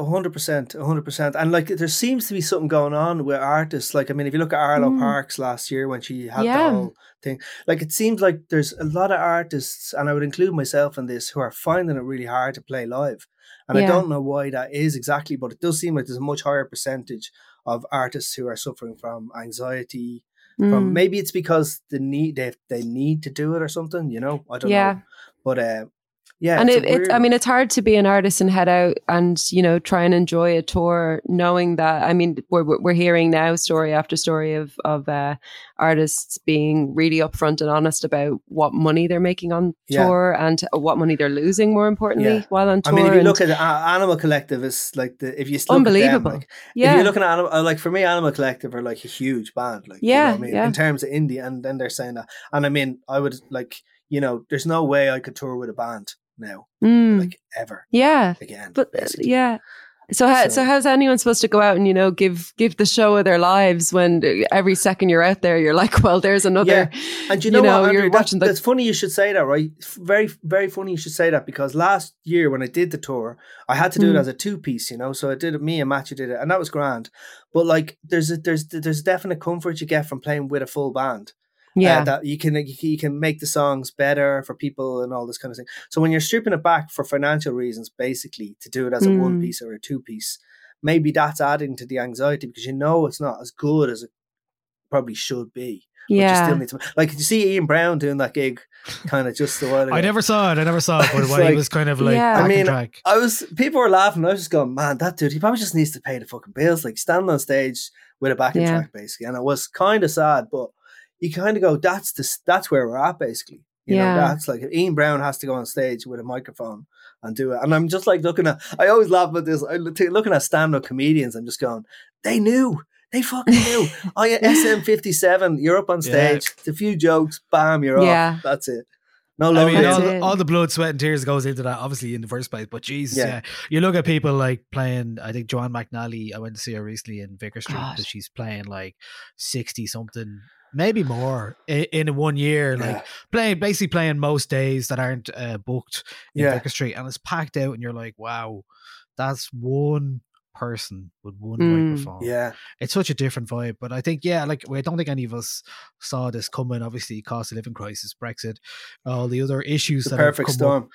100%. And like, there seems to be something going on with artists. Like, I mean, if you look at Arlo Parks last year when she had the whole thing, like, it seems like there's a lot of artists, and I would include myself in this, who are finding it really hard to play live. And I don't know why that is exactly, but it does seem like there's a much higher percentage of artists who are suffering from anxiety. From maybe it's because they need to do it or something, you know. I don't know. But and it's hard to be an artist and head out and, you know, try and enjoy a tour, knowing that, I mean, we're hearing now story after story of artists being really upfront and honest about what money they're making on tour and what money they're losing, more importantly, while on tour. I mean, if you look at Animal Collective, is like if you look unbelievable. At them, like, if you're looking at Animal, like for me, Animal Collective are like a huge band, like, you know what I mean, in terms of indie, and then they're saying that, and I mean, I would like, you know, there's no way I could tour with a band now, like ever, again, but basically. So how's anyone supposed to go out and, you know, give the show of their lives when every second you're out there, you're like, well, there's another. And you know what, Andrew, you're watching. That's funny you should say that, right? Very, very funny you should say that, because last year when I did the tour, I had to do it as a 2-piece, you know. So I did it. Me and Matthew did it, and that was grand. But like, there's definite comfort you get from playing with a full band. That you can make the songs better for people and all this kind of thing. So when you're stripping it back for financial reasons, basically, to do it as a 1-piece or a 2-piece, maybe that's adding to the anxiety, because you know it's not as good as it probably should be. But you still need to, like, you see Ian Brown doing that gig kind of just a while ago. I never saw it, but like, he was kind of like, I mean, people were laughing. I was just going, man, that dude, he probably just needs to pay the fucking bills, like standing on stage with a backing track, basically. And it was kind of sad, but you kind of go, that's where we're at, basically. You know, that's like, Ian Brown has to go on stage with a microphone and do it. And I'm just like I always laugh about this. Looking at stand-up comedians, I'm just going, they knew. They fucking knew. Oh yeah, SM57, you're up on stage. It's a few jokes, bam, you're off. That's it. No love. I mean, all the blood, sweat and tears goes into that, obviously, in the first place. But Jesus, you look at people like playing, I think Joanne McNally, I went to see her recently in Vicar Street, that she's playing like 60 something, maybe more in 1 year, like basically playing most days that aren't booked in Vicar Street, and it's packed out, and you're like, wow, that's one person with one microphone. It's such a different vibe. But I think, like, I don't think any of us saw this coming. Obviously, cost of living crisis, Brexit, all the other issues, the perfect storm.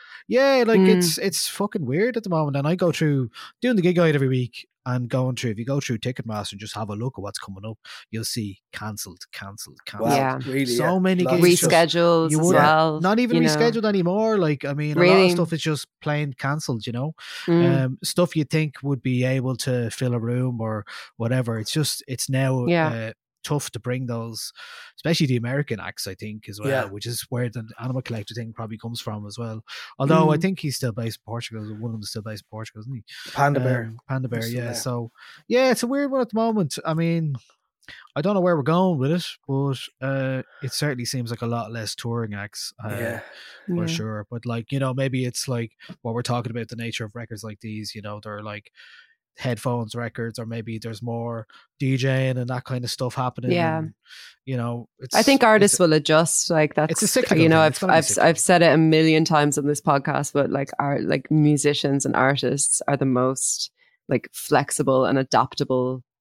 It's fucking weird at the moment. And I go through doing the gig guide every week, and going through, if you go through Ticketmaster and just have a look at what's coming up, you'll see cancelled. Wow, really? So many gigs rescheduled as well. Not even rescheduled anymore. Like, I mean, a lot of stuff is just plain cancelled, you know. Stuff you think would be able to fill a room or whatever. It's now tough to bring those, especially the American acts, I think, as well, which is where the Animal Collective thing probably comes from as well. Although I think he's still based in Portugal. One of them is still based in Portugal, isn't he? Panda Bear, yeah. So it's a weird one at the moment. I mean, I don't know where we're going with it, but it certainly seems like a lot less touring acts, for sure. But like, you know, maybe it's like what we're talking about, the nature of records like these, you know, they're like headphones records, or maybe there's more DJing and that kind of stuff happening. And, you know, I think artists will adjust. Like, that's, it's a cyclical, you know, I've said it a million times on this podcast, but like musicians and artists are the most like flexible and adaptable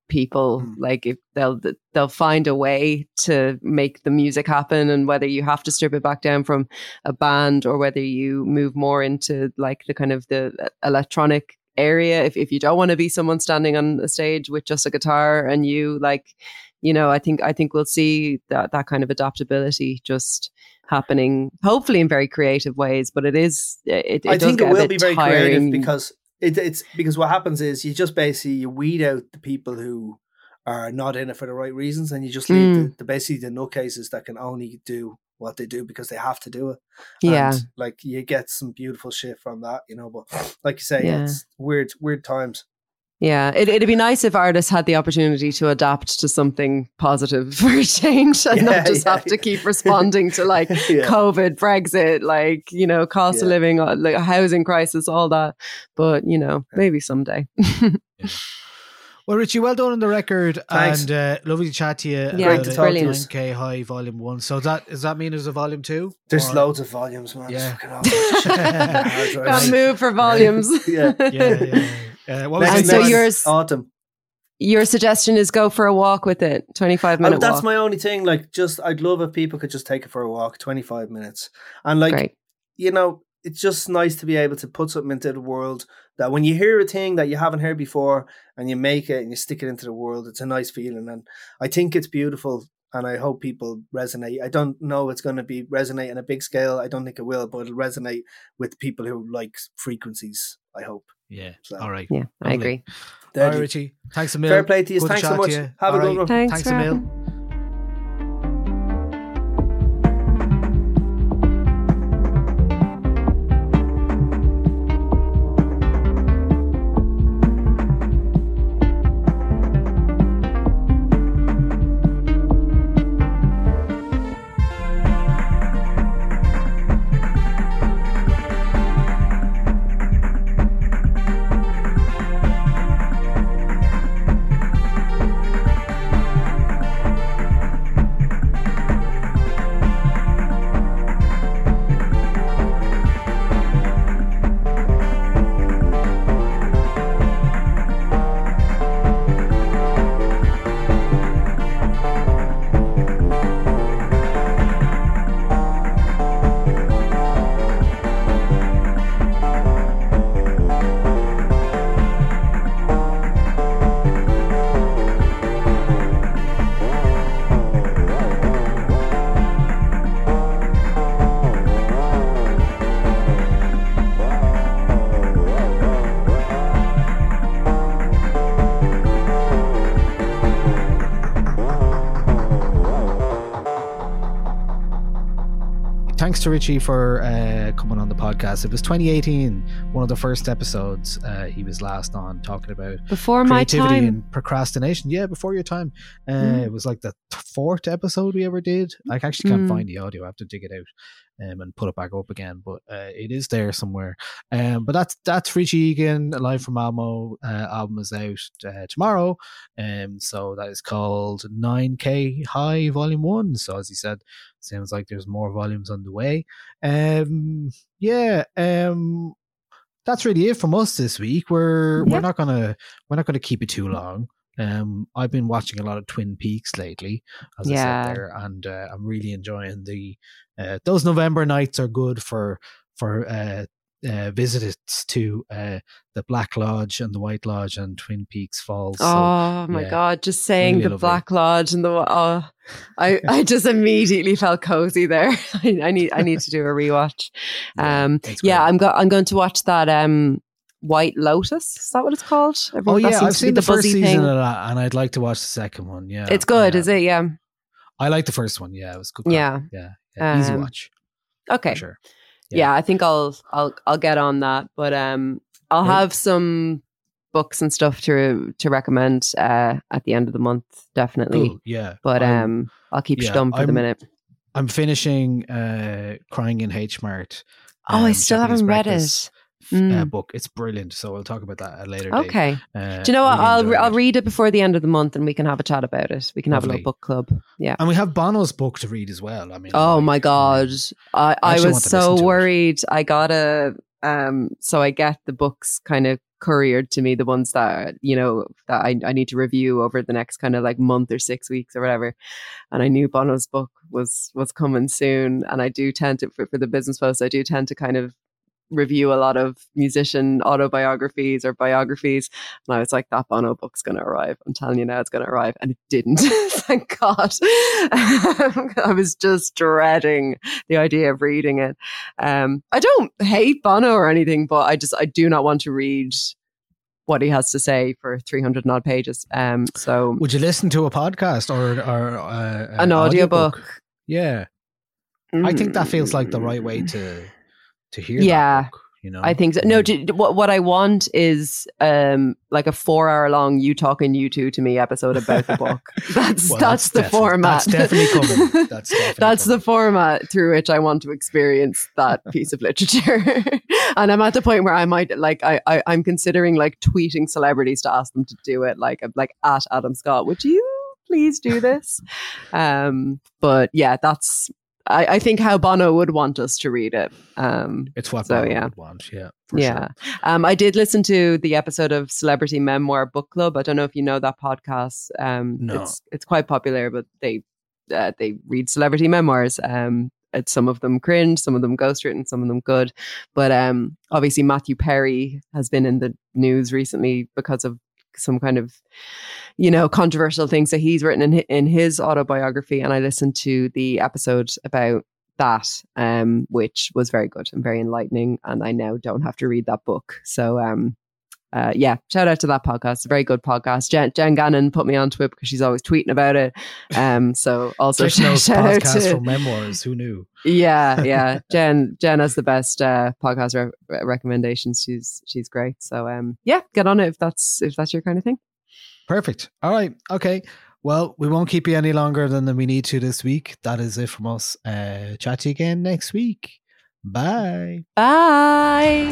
people. Like if they'll find a way to make the music happen, and whether you have to strip it back down from a band or whether you move more into like the kind of the electronic area, if you don't want to be someone standing on a stage with just a guitar and you like, you know, I think we'll see that kind of adaptability just happening, hopefully in very creative ways. But I think it will be very creative because it's because what happens is you just basically you weed out the people who are not in it for the right reasons, and you just leave the basically the nutcases that can only do what they do because they have to do it. Yeah. And like you get some beautiful shit from that, you know, but like you say, it's weird times. Yeah, it'd be nice if artists had the opportunity to adapt to something positive for a change and not just have to keep responding to like COVID, Brexit, like, you know, cost of living, like a housing crisis, all that. But, you know, maybe someday. Well, Richie, well done on the record. Thanks. And lovely to chat to you. Yeah, great to talk to you. 9K High Volume 1. So does that mean there's a Volume 2? There's loads of volumes, man. Yeah. Can't move for volumes. Yeah. What was next autumn? Your suggestion is go for a walk with it, 25-minute walk. That's my only thing. Like, I'd love if people could just take it for a walk, 25 minutes. And like, you know, it's just nice to be able to put something into the world that when you hear a thing that you haven't heard before and you make it and you stick it into the world, it's a nice feeling. And I think it's beautiful, and I hope people resonate. I don't know it's going to resonate on a big scale. I don't think it will, but it'll resonate with people who like frequencies, I hope. Yeah. So, all right. Yeah, I agree. All right, Richie. Thanks a million. Fair play to you. Thanks so much. Have a good one. Thanks a million. Thanks to Richie for coming on the podcast. It was 2018, one of the first episodes he was last on, talking about before creativity my time and procrastination. Yeah, before your time. It was like the fourth episode we ever did. I actually can't find the audio. I have to dig it out and put it back up again, but it is there somewhere. But that's Richie Egan, live from Almo. Album is out tomorrow, so that is called 9K High Volume 1. So as he said, sounds like there's more volumes on the way. That's really it from us this week. We're not gonna keep it too long. I've been watching a lot of Twin Peaks lately, as I said there, and I'm really enjoying those November nights are good for visits to the Black Lodge and the White Lodge and Twin Peaks Falls. Oh my God, just saying really the lovely. Black Lodge and I just immediately felt cozy there. I need to do a rewatch. I'm going to watch that White Lotus. Is that what it's called? I've seen the first season of that, and I'd like to watch the second one. Yeah, it's good. Is it? Yeah, I like the first one. Yeah, it was good. Yeah, easy watch. Okay, for sure. Yeah, I think I'll get on that, but I'll have some books and stuff to recommend at the end of the month, definitely. Ooh, yeah, but I'll keep stum for the minute. I'm finishing Crying in H Mart. I still haven't read it. Book. It's brilliant, so we'll talk about that at a later date. Okay. Do you know what? I'll read it before the end of the month, and we can have a chat about it. We can have a little book club. Yeah, and we have Bono's book to read as well. I mean, my God, I was so worried. I got so I get the books kind of couriered to me, the ones that, you know, that I need to review over the next kind of like month or 6 weeks or whatever. And I knew Bono's book was coming soon. And I do tend to, for the Business Post, I do tend to kind of review a lot of musician autobiographies or biographies, and I was like, that Bono book's going to arrive. I'm telling you now, it's going to arrive, and it didn't. Thank God. I was just dreading the idea of reading it. I don't hate Bono or anything, but I do not want to read what he has to say for 300 and odd pages. So would you listen to a podcast or an audiobook? Yeah, I think that feels like the right way to hear that book, you know. I think so. No, what I want is like a 4-hour long you talking you two to me episode about the book. That's the format. That's definitely coming. That's the format through which I want to experience that piece of literature. And I'm at the point where I might like I'm considering like tweeting celebrities to ask them to do it, like at Adam Scott, would you please do this? But yeah, that's I think how Bono would want us to read it. It's what Bono would want, yeah. Yeah. Sure. I did listen to the episode of Celebrity Memoir Book Club. I don't know if you know that podcast. No. It's quite popular, but they read celebrity memoirs. Some of them cringe, some of them ghostwritten, some of them good. But obviously Matthew Perry has been in the news recently because of some kind of, you know, controversial things that he's written in his autobiography. And I listened to the episode about that, which was very good and very enlightening. And I now don't have to read that book. So, yeah, shout out to that podcast. It's a very good podcast. Jen Gannon put me onto it because she's always tweeting about it. So also shout out to from memoirs. Who knew? Yeah. Jen has the best podcast recommendations. She's great. So yeah, get on it if that's your kind of thing. Perfect. All right. Okay. Well, we won't keep you any longer than we need to this week. That is it from us. Chat to you again next week. Bye. Bye.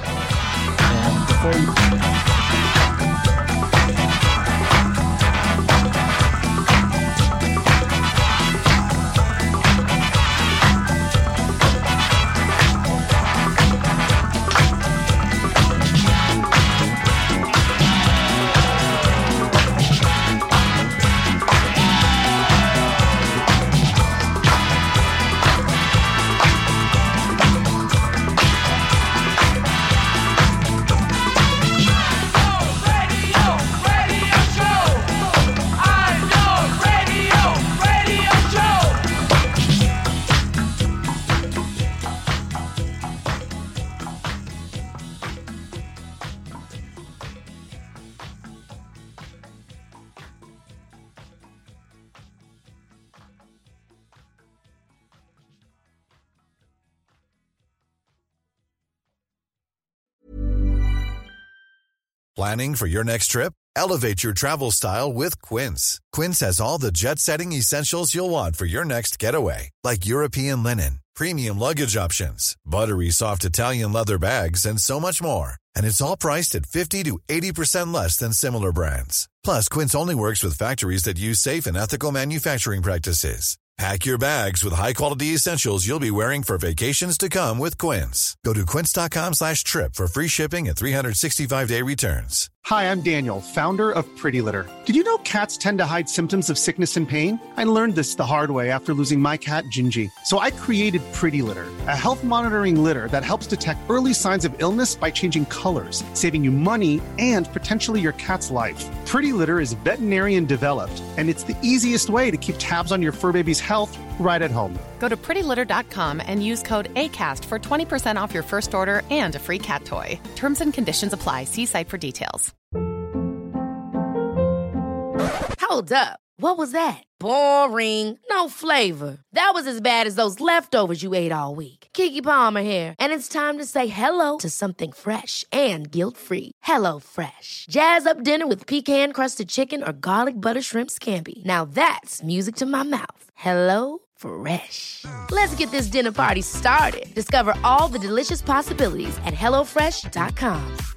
Planning for your next trip? Elevate your travel style with Quince. Quince has all the jet-setting essentials you'll want for your next getaway, like European linen, premium luggage options, buttery soft Italian leather bags, and so much more. And it's all priced at 50 to 80% less than similar brands. Plus, Quince only works with factories that use safe and ethical manufacturing practices. Pack your bags with high-quality essentials you'll be wearing for vacations to come with Quince. Go to quince.com/trip for free shipping and 365-day returns. Hi, I'm Daniel, founder of Pretty Litter. Did you know cats tend to hide symptoms of sickness and pain? I learned this the hard way after losing my cat, Gingy. So I created Pretty Litter, a health monitoring litter that helps detect early signs of illness by changing colors, saving you money and potentially your cat's life. Pretty Litter is veterinarian developed, and it's the easiest way to keep tabs on your fur baby's health right at home. Go to prettylitter.com and use code ACAST for 20% off your first order and a free cat toy. Terms and conditions apply. See site for details. Hold up. What was that? Boring. No flavor. That was as bad as those leftovers you ate all week. Keke Palmer here. And it's time to say hello to something fresh and guilt-free. Hello Fresh. Jazz up dinner with pecan-crusted chicken or garlic butter shrimp scampi. Now that's music to my mouth. Hello Fresh. Let's get this dinner party started. Discover all the delicious possibilities at HelloFresh.com.